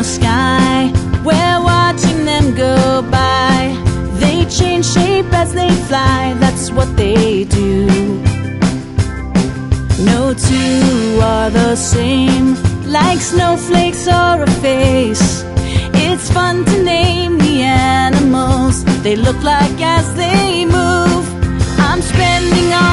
the sky. We're watching them go by. They change shape as they fly, that's what they do. No two are the same, like snowflakes or a face. It's fun to name the animals they look like as they move. I'm spending all